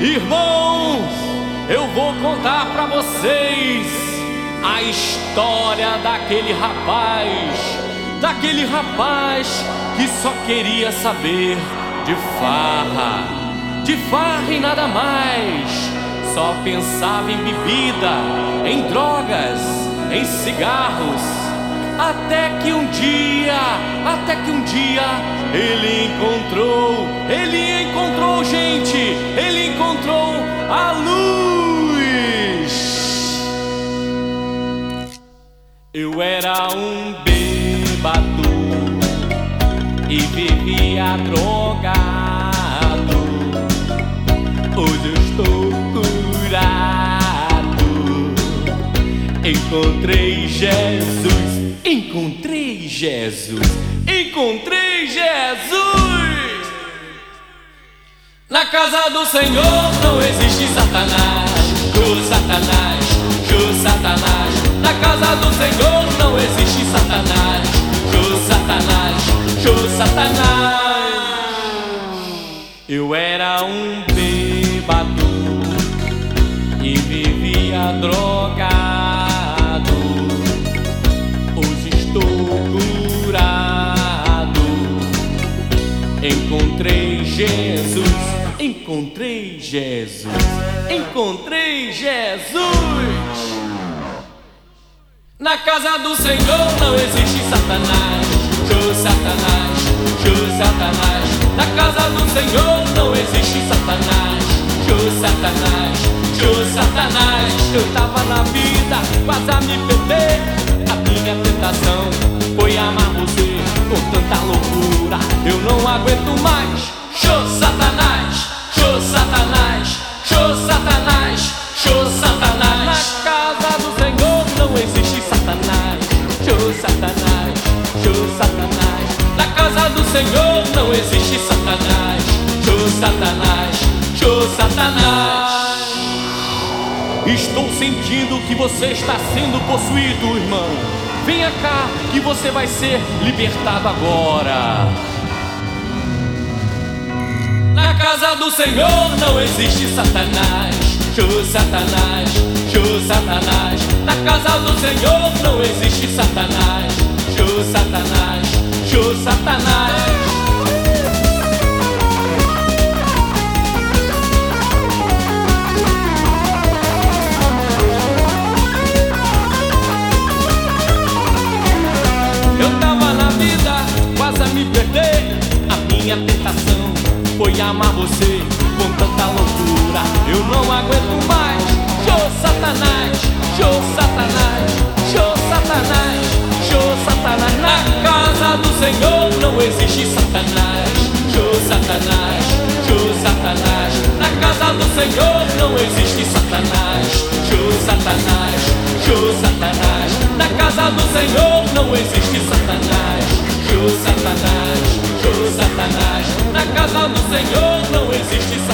Irmãos, eu vou contar pra vocês a história daquele rapaz que só queria saber de farra e nada mais. Só pensava em bebida, em drogas, em cigarros. Até que um dia ele encontrou, gente, ele encontrou a luz. Eu era um bêbado e vivia drogado. Hoje eu estou curado. Encontrei Jesus. Na casa do Senhor não existe Satanás. Na casa do Senhor não existe Satanás. Eu era um bêbado e vivia drogado. Hoje estou curado. Encontrei Jesus. Na casa do Senhor não existe Satanás. Na casa do Senhor não existe Satanás. Eu tava na vida, quase a me perder. A minha tentação foi amar você com tanta loucura. Eu não aguento mais. Na casa do Senhor não existe Satanás. Na casa do Senhor não existe Satanás. Estou sentindo que você está sendo possuído, irmão. Venha cá que você vai ser libertado agora. Na casa do Senhor não existe Satanás. Na casa do Senhor não existe Satanás. Eu tava na vida, quase a me perder. A minha tentação foi amar você com tanta loucura. Eu não aguento mais. Na casa do Senhor não existe Satanás. Na casa do Senhor não existe Satanás. Na casa do Senhor não existe Satanás. Na casa do Senhor não existe Satanás.